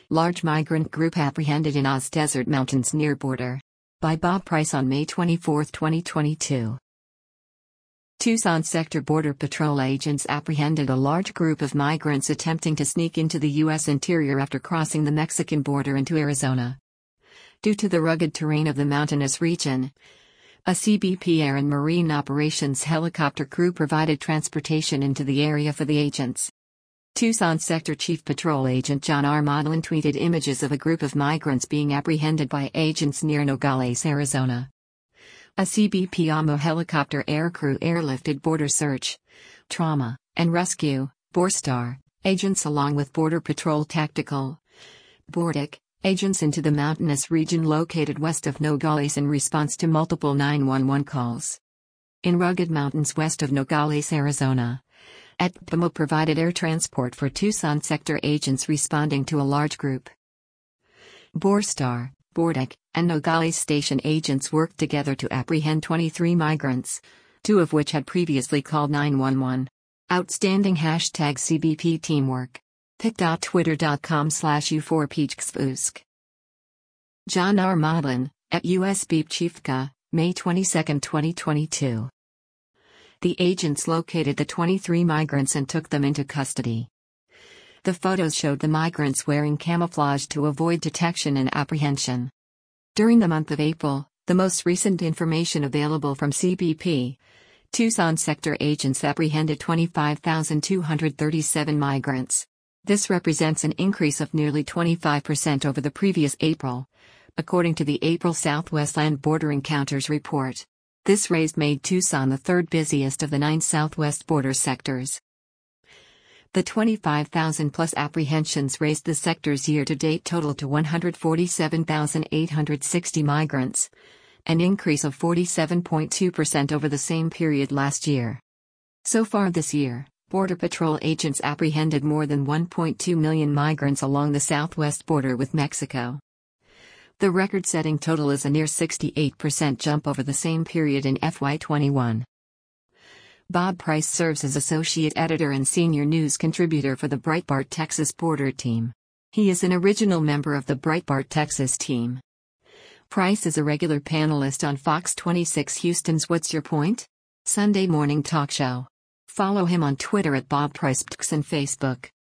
Large migrant group apprehended in Oz Desert Mountains near border. By Bob Price on May 24, 2022. Tucson Sector Border Patrol agents apprehended a large group of migrants attempting to sneak into the U.S. interior after crossing the Mexican border into Arizona. Due to the rugged terrain of the mountainous region, a CBP Air and Marine Operations helicopter crew provided transportation into the area for the agents. Tucson Sector Chief Patrol Agent John R. Modlin tweeted images of a group of migrants being apprehended by agents near Nogales, Arizona. A CBP AMO helicopter aircrew airlifted Border Search, Trauma, and Rescue, BORSTAR, agents along with Border Patrol Tactical, BORTAC, agents into the mountainous region located west of Nogales in response to multiple 911 calls. In rugged mountains west of Nogales, Arizona, ATPAMO provided air transport for Tucson sector agents responding to a large group. BORSTAR, BORTAC, and Nogales station agents worked together to apprehend 23 migrants, 2 of which had previously called 911. Outstanding #CBP teamwork. pic.twitter.com/u4peachkspoosk. John R. Modlin, at USB Chiefka, May 22, 2022. The agents located the 23 migrants and took them into custody. The photos showed the migrants wearing camouflage to avoid detection and apprehension. During the month of April, the most recent information available from CBP, Tucson sector agents apprehended 25,237 migrants. This represents an increase of nearly 25% over the previous April, according to the April Southwest Land Border Encounters report. This raise made Tucson the third busiest of the 9 Southwest border sectors. The 25,000-plus apprehensions raised the sector's year-to-date total to 147,860 migrants, an increase of 47.2% over the same period last year. So far this year, Border Patrol agents apprehended more than 1.2 million migrants along the southwest border with Mexico. The record-setting total is a near 68% jump over the same period in FY21. Bob Price serves as associate editor and senior news contributor for the Breitbart Texas Border Team. He is an original member of the Breitbart Texas team. Price is a regular panelist on Fox 26 Houston's What's Your Point? Sunday morning talk show. Follow him on Twitter at Bob Price and Facebook.